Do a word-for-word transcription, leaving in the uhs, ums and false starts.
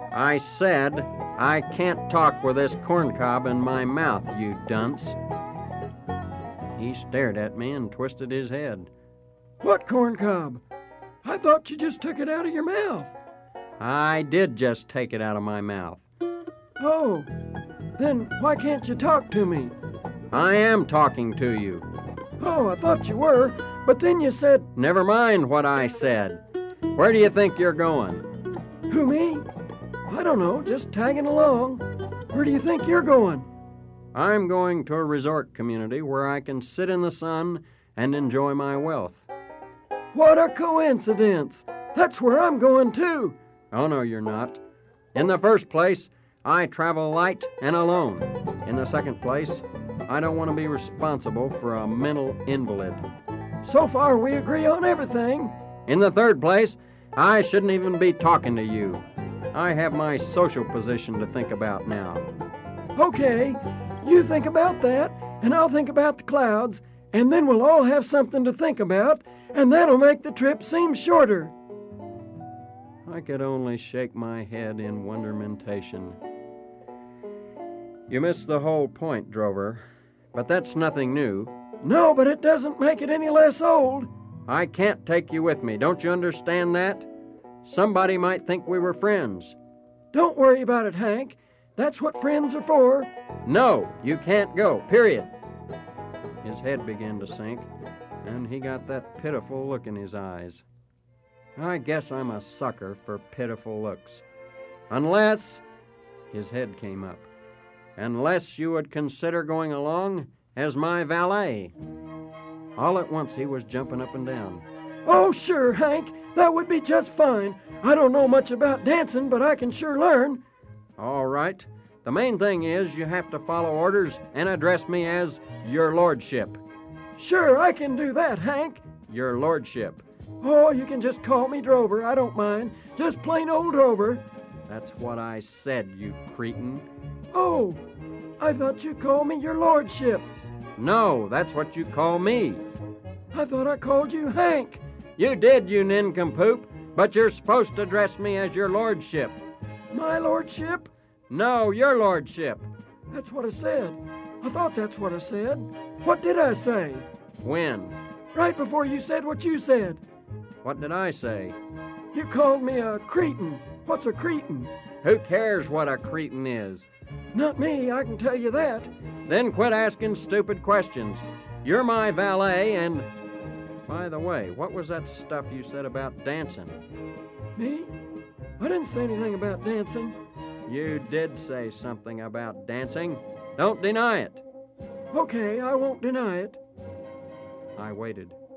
I said I can't talk with this corncob in my mouth, you dunce. He stared at me and twisted his head. What corncob? I thought you just took it out of your mouth. I did just take it out of my mouth. Oh, then why can't you talk to me? I am talking to you. Oh, I thought you were, but then you said... Never mind what I said. Where do you think you're going? Who, me? I don't know, just tagging along. Where do you think you're going? I'm going to a resort community where I can sit in the sun and enjoy my wealth. What a coincidence! That's where I'm going, too. Oh, no, you're not. In the first place, I travel light and alone. In the second place, I don't want to be responsible for a mental invalid. So far, we agree on everything. In the third place, I shouldn't even be talking to you. I have my social position to think about now. Okay, you think about that, and I'll think about the clouds, and then we'll all have something to think about, and that'll make the trip seem shorter. I could only shake my head in wondermentation. You missed the whole point, Drover, but that's nothing new. No, but it doesn't make it any less old. I can't take you with me, don't you understand that? Somebody might think we were friends. Don't worry about it, Hank. That's what friends are for. No, you can't go, period. His head began to sink, and he got that pitiful look in his eyes. I guess I'm a sucker for pitiful looks. Unless, his head came up, unless you would consider going along as my valet. All at once he was jumping up and down. Oh, sure, Hank. That would be just fine. I don't know much about dancing, but I can sure learn. All right. The main thing is you have to follow orders and address me as Your Lordship. Sure, I can do that, Hank. Your Lordship. Oh, you can just call me Drover. I don't mind. Just plain old Drover. That's what I said, you cretin. Oh, I thought you called me Your Lordship. No, that's what you call me. I thought I called you Hank. You did, you nincompoop, but you're supposed to address me as Your Lordship. My Lordship? No, Your Lordship. That's what I said. I thought that's what I said. What did I say? When? Right before you said what you said. What did I say? You called me a cretin. What's a cretin? Who cares what a cretin is? Not me, I can tell you that. Then quit asking stupid questions. You're my valet, and... By the way, what was that stuff you said about dancing? Me? I didn't say anything about dancing. You did say something about dancing. Don't deny it. Okay, I won't deny it. I waited.